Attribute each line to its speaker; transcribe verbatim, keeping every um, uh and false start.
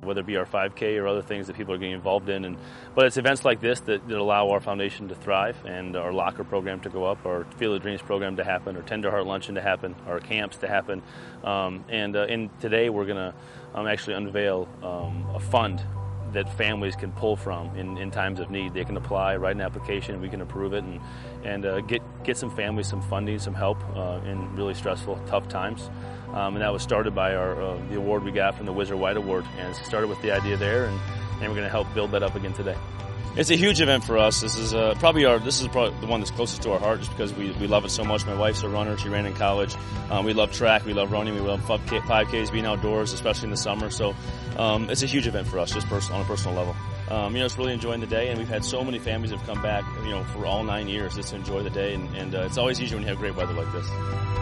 Speaker 1: whether it be our five K or other things that people are getting involved in. And but it's events like this that, that allow our foundation to thrive and our locker program to go up, our Field of Dreams program to happen, our Tender Heart Luncheon to happen, our camps to happen. Um, and, uh, and today we're going to um, actually unveil um, a fund that families can pull from in, in times of need. They can apply, write an application, we can approve it, and, and uh, get, get some families some funding, some help uh, in really stressful, tough times. Um, and that was started by our, uh, the award we got from the Whizzer White Award. And it started with the idea there, and, and we're going to help build that up again today. It's a huge event for us. This is uh, probably our. This is probably the one that's closest to our heart, just because we, we love it so much. My wife's a runner; she ran in college. Um, we love track, we love running, we love five Ks, being outdoors, especially in the summer. So um, it's a huge event for us, just pers- on a personal level. Um, you know, it's really enjoying the day, and we've had so many families that have come back, you know, for all nine years just to enjoy the day, and, and uh, it's always easier when you have great weather like this.